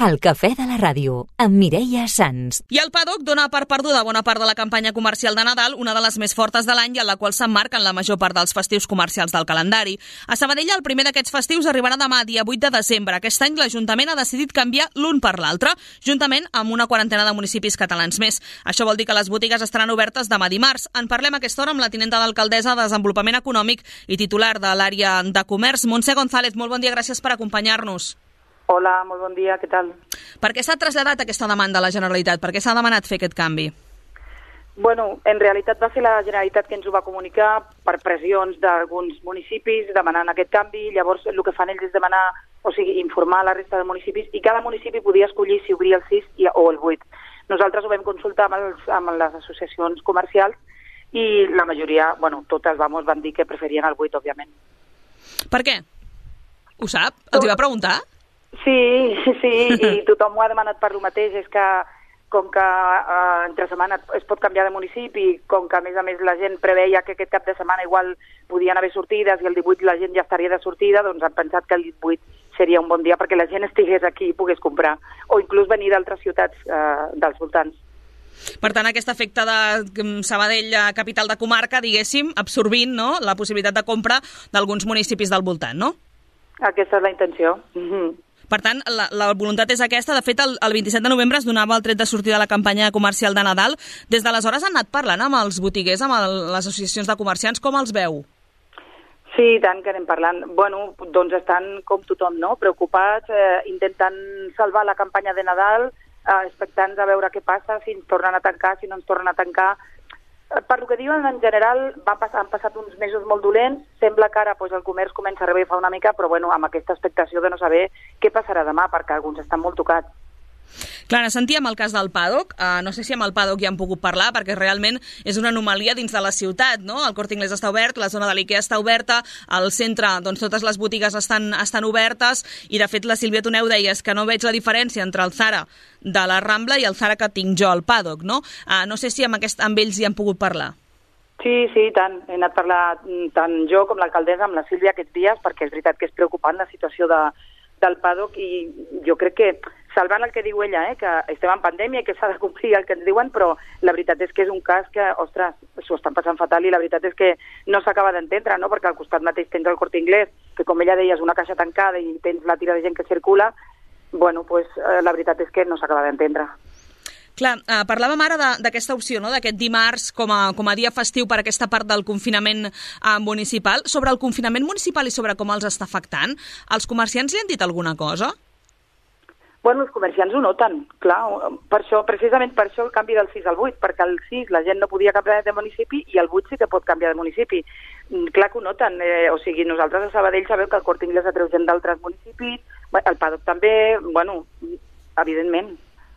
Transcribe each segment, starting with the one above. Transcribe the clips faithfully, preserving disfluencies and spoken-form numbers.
El cafè de la ràdio, amb Mireia Sans. I el Paddock dona per perduda bona part de la campanya comercial de Nadal, una de les més fortes de l'any i en la qual s'emmarquen la major part dels festius comercials del calendari. A Sabadell, el primer d'aquests festius arribarà demà, dia vuit de desembre. Aquest any l'Ajuntament ha decidit canviar l'un per l'altre, juntament amb una quarantena de municipis catalans més. Això vol dir que les botigues estaran obertes demà dimarts. En parlem a aquesta hora amb la tinenta d'alcaldessa de Desenvolupament Econòmic i titular de l'àrea de comerç, Montse González. Molt bon dia, gràcies per acompanyar-nos. Hola, molt bon dia, què tal? Per què s'ha traslladat aquesta demanda a la Generalitat? Per què s'ha demanat fer aquest canvi? Bueno, en realitat va ser la Generalitat que ens ho va comunicar per pressions d'alguns municipis demanant aquest canvi. Llavors el que fan ells és demanar, o sigui, informar a la resta de municipis i cada municipi podia escollir si obria el sis o el vuit. Nosaltres ho vam consultar amb, els, amb les associacions comercials i la majoria, bueno, totes vamos, van dir que preferien el vuit, òbviament. Per què? Ho sap? Els hi va preguntar? Sí, sí, i tothom ho ha demanat per lo mateix, és que com que eh, entre setmana es pot canviar de municipi, com que a més a més la gent preveia que aquest cap de setmana igual podien haver sortides i el divuit la gent ja estaria de sortida, doncs han pensat que el divuit seria un bon dia perquè la gent estigués aquí i pogués comprar, o inclús venir d'altres ciutats eh, dels voltants. Per tant, aquest efecte de Sabadell, capital de comarca, diguéssim, absorbint, no?, la possibilitat de compra d'alguns municipis del voltant, no? Aquesta és la intenció. Mm-hmm. Per tant, la, la voluntat és aquesta. De fet, el, el vint-i-set de novembre es donava el tret de sortida de la campanya comercial de Nadal. Des d'aleshores han anat parlant amb els botiguers, amb el, les associacions de comerciants. Com els veu? Sí, tant que anem parlant. Bueno, doncs estan com tothom, no?, preocupats, eh, intentant salvar la campanya de Nadal, eh, expectants a veure què passa, si ens tornen a tancar, si no ens tornen a tancar. Per lo que diuen, en general, van passar, han passat uns mesos molt dolents. Sembla que ara pues, el comerç comença a revifar una mica, però bueno, amb aquesta expectació de no saber què passarà demà, perquè alguns estan molt tocats. Clara, sentíem el cas del Paddock. Uh, no sé si amb el Paddock ja han pogut parlar, perquè realment és una anomalia dins de la ciutat, no? El Corte Inglés està obert, la zona de l'Ikea està oberta, al centre, doncs totes les botigues estan, estan obertes, i de fet la Sílvia Toneu deies que no veig la diferència entre el Zara de la Rambla i el Zara que tinc jo al Paddock, no? Uh, no sé si amb, aquest, amb ells hi han pogut parlar. Sí, sí, tant. He anat a parlar tant jo com l'alcaldessa amb la Sílvia aquests dies, perquè és veritat que és preocupant la situació de, del Paddock, i jo crec que salvant el que diu ella, eh, que estem en pandèmia i que s'ha de complir el que ens diuen, però la veritat és que és un cas que, ostres, s'ho estan passant fatal, i la veritat és que no s'acaba d'entendre, no?, perquè al costat mateix tens el Corte Inglés, que com ella deia és una caixa tancada i tens la tira de gent que circula. Bueno, pues, eh, la veritat és que no s'acaba d'entendre. Clar, eh, parlàvem ara d'aquesta opció, no?, d'aquest dimarts com a, com a dia festiu per aquesta part del confinament eh, municipal. Sobre el confinament municipal i sobre com els està afectant, els comerciants li han dit alguna cosa? Bueno, els comerciants ho noten, clar, per això, precisament per això el canvi del sis al vuit, perquè el sis la gent no podia canviar de municipi i el vuit sí que pot canviar de municipi. Clar que ho noten, eh, o sigui, nosaltres a Sabadell sabeu que el Corte Inglés atreu gent d'altres municipis, el Paddock també, bueno, evidentment.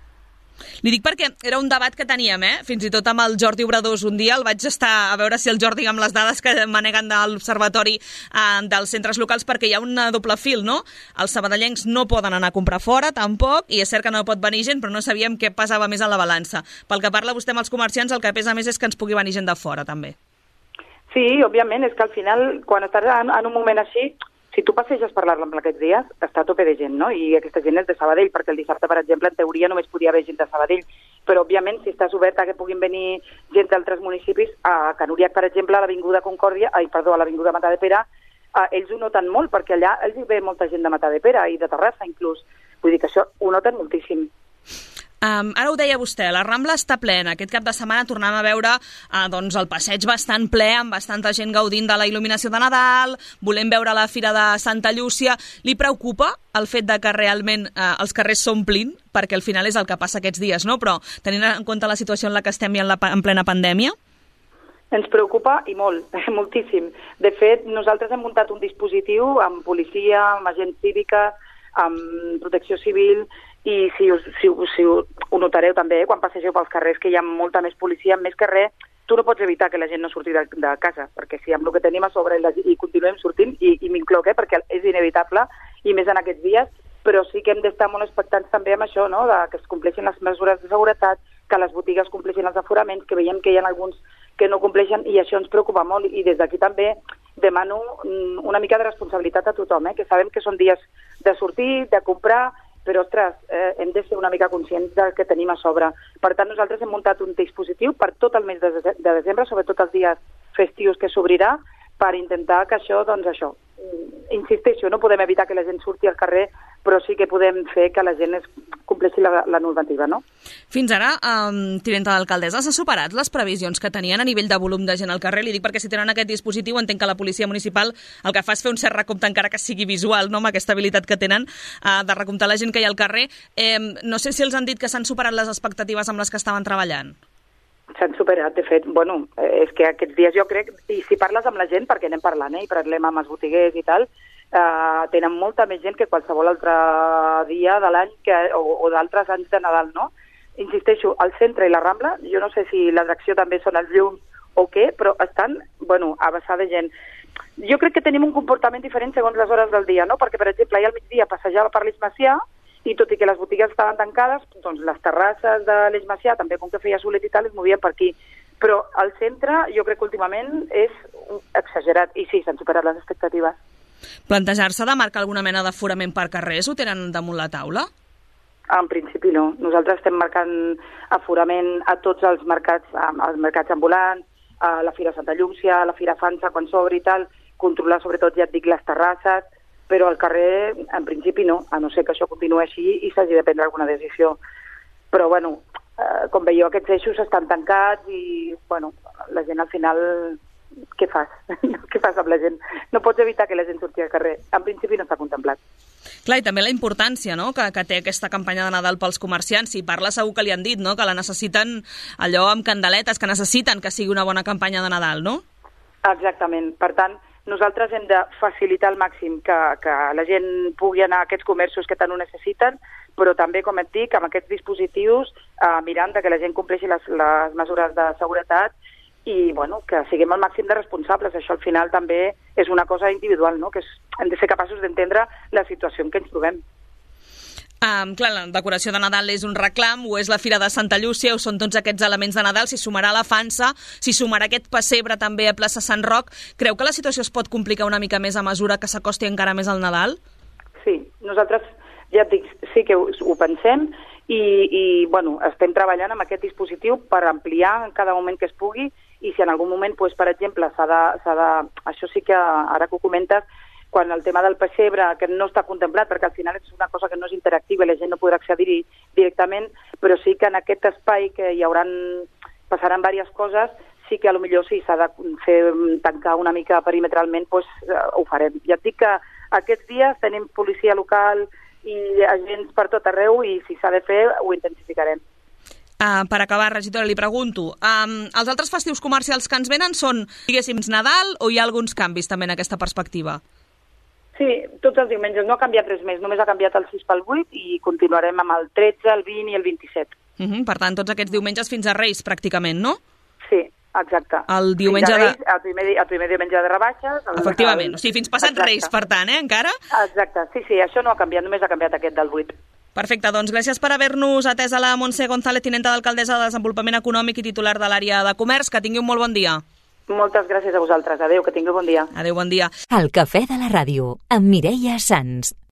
Li dic perquè era un debat que teníem, eh? Fins i tot amb el Jordi Obradors un dia el vaig estar a veure si el Jordi, amb les dades que maneguen de l'Observatori eh, dels centres locals, perquè hi ha un doble fil, no? Els sabadellencs no poden anar a comprar fora, tampoc, i és cert que no pot venir gent, però no sabíem què pesava més a la balança. Pel que parla vostè amb els comerciants, el que pesa més és que ens pugui venir gent de fora, també. Sí, òbviament, és que al final, quan estàs en, en un moment així, si tu passeges per l'Arambla aquests dies, està a tope de gent, no? I aquesta gent és de Sabadell, perquè el dissabte, per exemple, en teoria només podia haver gent de Sabadell. Però, òbviament, si estàs obert a que puguin venir gent d'altres municipis, a Canuriac, per exemple, a l'Avinguda Concòrdia, ai, perdó, a l'Avinguda Matadepera, eh, ells ho noten molt, perquè allà ells hi ve molta gent de Matadepera i de Terrassa, inclús. Vull dir que això ho noten moltíssim. Um, ara ho deia vostè, la Rambla està plena. Aquest cap de setmana tornem a veure uh, doncs el passeig bastant ple, amb bastanta gent gaudint de la il·luminació de Nadal, volem veure la Fira de Santa Llúcia. Li preocupa el fet de que realment uh, els carrers s'omplin? Perquè al final és el que passa aquests dies, no? Però tenint en compte la situació en la que estem i en, la, en plena pandèmia? Ens preocupa i molt, moltíssim. De fet, nosaltres hem muntat un dispositiu amb policia, amb agents cívica, amb protecció civil, i si, us, si, si ho notareu també, eh, quan passegeu pels carrers, que hi ha molta més policia, més que res, tu no pots evitar que la gent no surti de, de casa, perquè si amb el que tenim a sobre i, i continuem sortint, i, i m'incloc, eh, perquè és inevitable, i més en aquests dies, però sí que hem d'estar molt expectants també amb això, no?, de que es compleixin les mesures de seguretat, que les botigues compleixin els aforaments, que veiem que hi ha alguns que no compleixen, i això ens preocupa molt, i des d'aquí també demano una mica de responsabilitat a tothom, eh? Que sabem que són dies de sortir, de comprar, però, ostres, eh, hem de ser una mica conscients del que tenim a sobre. Per tant, nosaltres hem muntat un dispositiu per tot el mes de, de desembre, sobretot els dies festius que s'obrirà, per intentar que això, doncs això, insisteixo, no podem evitar que la gent surti al carrer, però sí que podem fer que la gent es compleixi la, la normativa, no? Fins ara, um, tinenta d'alcaldessa, s'ha superat les previsions que tenien a nivell de volum de gent al carrer? Li dic perquè si tenen aquest dispositiu entenc que la policia municipal el que fa és fer un cert recompte, encara que sigui visual, no?, amb aquesta habilitat que tenen uh, de recomptar la gent que hi ha al carrer. Eh, no sé si els han dit que s'han superat les expectatives amb les que estaven treballant. S'han superat, de fet, bueno, és que aquests dies jo crec, i si parles amb la gent, perquè anem parlant, eh, i parlem amb els botiguers i tal, eh, tenen molta més gent que qualsevol altre dia de l'any que, o, o d'altres anys de Nadal, no? Insisteixo, al centre i la Rambla, jo no sé si l'atracció també són els llums o què, però estan, bueno, a vessar de gent. Jo crec que tenim un comportament diferent segons les hores del dia, no? Perquè, per exemple, ahir al migdia passejava per l'Eix Macià, i tot i que les botigues estaven tancades, doncs les terrasses de l'Eix Macià, també com que feia solet i tal, es movien per aquí. Però al centre jo crec que últimament és exagerat, i sí, s'han superat les expectatives. Plantejar-se de marcar alguna mena d'aforament per carrers ho tenen damunt la taula? En principi no. Nosaltres estem marcant aforament a tots els mercats, als mercats ambulants, a la Fira Santa Llúcia, a la Fira Fansa, quan s'obri i tal, controlar sobretot, ja et dic, les terrasses, però al carrer, en principi, no, a no ser que això continuï així i s'hagi de prendre alguna decisió. Però, bueno, eh, com veieu, aquests eixos estan tancats i, bueno, la gent al final, què fas? Què fas amb la gent? No pots evitar que la gent surti al carrer. En principi no està contemplat. Clar, i també la importància, no?, que, que té aquesta campanya de Nadal pels comerciants. Si parla segur que li han dit, no?, que la necessiten allò amb candeletes, que necessiten que sigui una bona campanya de Nadal, no? Exactament. Per tant, nosaltres hem de facilitar al màxim que, que la gent pugui anar a aquests comerços que tant ho necessiten, però també, com et dic, amb aquests dispositius, eh, mirant que la gent compleixi les, les mesures de seguretat i, bueno, que siguem el màxim de responsables. Això al final també és una cosa individual, no?, que és, hem de ser capaços d'entendre la situació en què ens trobem. Um, clar, la decoració de Nadal és un reclam, o és la Fira de Santa Llúcia, o són tots aquests elements de Nadal, si sumarà la Fansa, si sumarà aquest pessebre també a plaça Sant Roc. Creu que la situació es pot complicar una mica més a mesura que s'acosti encara més al Nadal? Sí, nosaltres, ja et dic, sí que ho, ho pensem i, i bueno, estem treballant amb aquest dispositiu per ampliar en cada moment que es pugui i si en algun moment, pues, per exemple, s'ha de, s'ha de... Això sí que ara que ho comentes, quan el tema del pessebre, que no està contemplat, perquè al final és una cosa que no és interactiva i la gent no podrà accedir-hi directament, però sí que en aquest espai que hi hauran, passaran diverses coses, sí que a lo millor si s'ha de fer tancar una mica perimetralment, doncs eh, ho farem. Ja et dic que aquests dies tenim policia local i agents per tot arreu i si s'ha de fer ho intensificarem. Uh, per acabar, regidora, li pregunto, um, els altres festius comercials que ens venen són, diguéssim, Nadal o hi ha alguns canvis també en aquesta perspectiva? Sí, tots els diumenges. No ha canviat res més, només ha canviat el sis pel vuit i continuarem amb el tretze, el vint i el vint-i-set. Uh -huh, per tant, tots aquests diumenges fins a Reis, pràcticament, no? Sí, exacte. El diumenge fins a Reis, de... el, primer, el primer diumenge de rebaixes... El, Efectivament, el... o sigui, fins passat exacte. Reis, per tant, eh, encara? Exacte, sí, sí, això no ha canviat, només ha canviat aquest del vuit. Perfecte, doncs gràcies per haver-nos atès a la Montse González, tinenta d'alcaldessa de Desenvolupament Econòmic i titular de l'àrea de comerç. Que tingui un molt bon dia. Moltes gràcies a vosaltres. Adéu, que tingueu bon dia. Adéu, bon dia. El Cafè de la Ràdio, amb Mireia Sans.